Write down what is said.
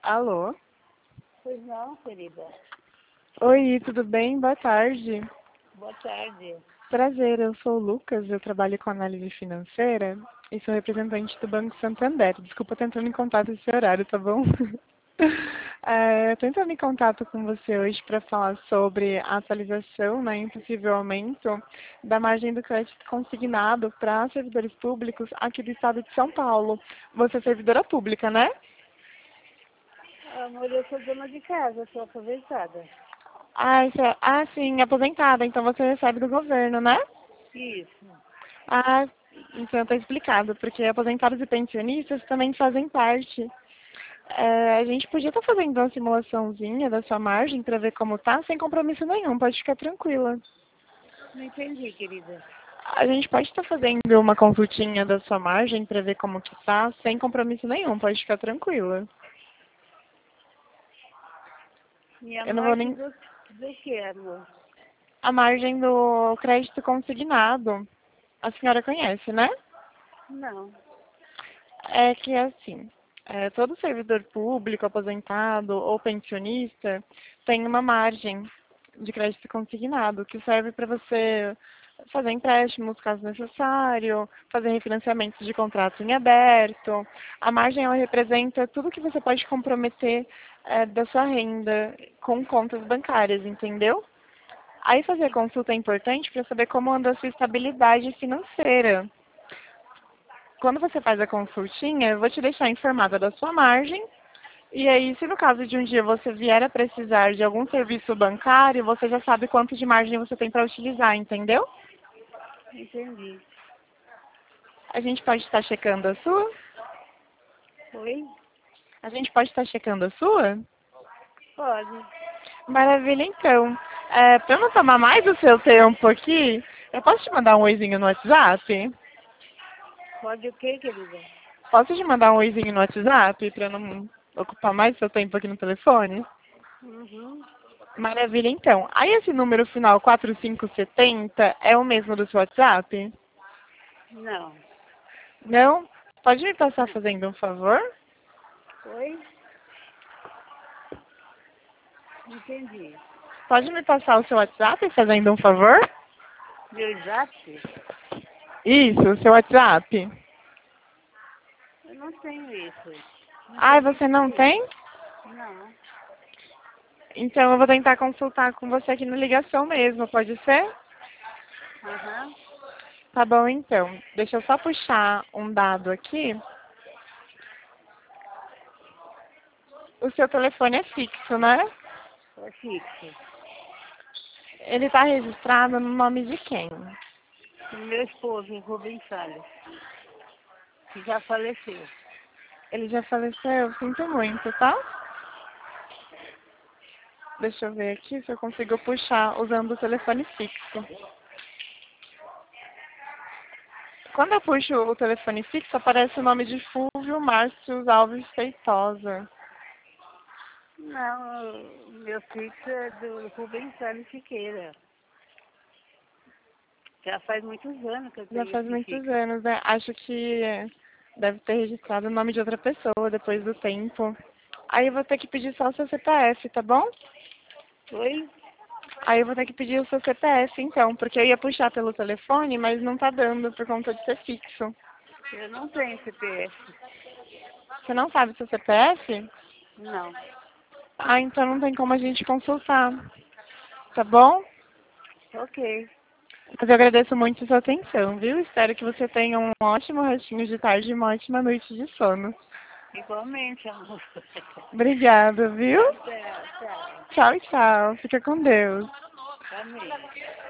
Alô? Pois não, querida. Oi, tudo bem? Boa tarde. Boa tarde. Prazer, eu sou o Lucas, eu trabalho com análise financeira e sou representante do Banco Santander. Desculpa estar entrando em contato esse horário, tá bom? Estou entrando em contato com você hoje para falar sobre a atualização, né, e possível aumento da margem do crédito consignado para servidores públicos aqui do estado de São Paulo. Você é servidora pública, né? Amor, eu sou dona de casa, sou aposentada. Sim, aposentada, então você recebe do governo, né? Isso. Ah, então está explicado, porque aposentados e pensionistas também fazem parte. A gente podia estar fazendo uma simulaçãozinha da sua margem para ver como tá, sem compromisso nenhum, pode ficar tranquila. Não entendi, querida. A gente pode estar fazendo uma consultinha da sua margem para ver como que tá, sem compromisso nenhum, pode ficar tranquila. Minha Eu não vou margem nem... do que, amor? A margem do crédito consignado, a senhora conhece, né? Não. É que é assim, todo servidor público, aposentado ou pensionista tem uma margem de crédito consignado que serve para você fazer empréstimos caso necessário, fazer refinanciamentos de contrato em aberto. A margem ela representa tudo que você pode comprometer da sua renda com contas bancárias, entendeu? Aí fazer consulta é importante para saber como anda a sua estabilidade financeira. Quando você faz a consultinha, eu vou te deixar informada da sua margem. E aí, se no caso de um dia você vier a precisar de algum serviço bancário, você já sabe quanto de margem você tem para utilizar, entendeu? Entendi. A gente pode estar checando a sua? Oi? A gente pode estar checando a sua? Pode. Maravilha, então. Para eu não tomar mais o seu tempo aqui, eu posso te mandar um oizinho no WhatsApp? Pode o quê, querida? Posso te mandar um oizinho no WhatsApp para não ocupar mais seu tempo aqui no telefone? Uhum. Maravilha, então. Aí esse número final 4570 é o mesmo do seu WhatsApp? Não. Não? Pode me passar fazendo um favor? Oi? Entendi. Pode me passar o seu WhatsApp fazendo um favor? Meu zap? Isso, o seu WhatsApp. Eu não tenho isso. Não Ai, entendi você por não quê. tem? Não. Então eu vou tentar consultar com você aqui na ligação mesmo, pode ser? Aham. Tá bom, então. Deixa eu só puxar um dado aqui. O seu telefone é fixo, né? É fixo. Ele está registrado no nome de quem? O meu esposo, Rubens Salles, que já faleceu. Ele já faleceu? Sinto muito, tá? Deixa eu ver aqui se eu consigo puxar usando o telefone fixo. Quando eu puxo o telefone fixo, aparece o nome de Fúvio Márcio Alves Feitosa. Não, o meu fixo é do Rubens Salles Siqueira. Já faz muitos anos que eu Já tenho faz esse muitos fixo. anos, né? Acho que deve ter registrado o nome de outra pessoa depois do tempo. Aí eu vou ter que pedir só o seu CPF, tá bom? Oi? Aí eu vou ter que pedir o seu CPF, então, porque eu ia puxar pelo telefone, mas não tá dando por conta de ser fixo. Eu não tenho CPF. Você não sabe o seu CPF? Não. Ah, então não tem como a gente consultar, tá bom? Ok. Mas eu agradeço muito a sua atenção, viu? Espero que você tenha um ótimo restinho de tarde e uma ótima noite de sono. Igualmente, amor. Obrigada, viu? Tchau, tchau. Tchau, tchau. Fica com Deus. Amém.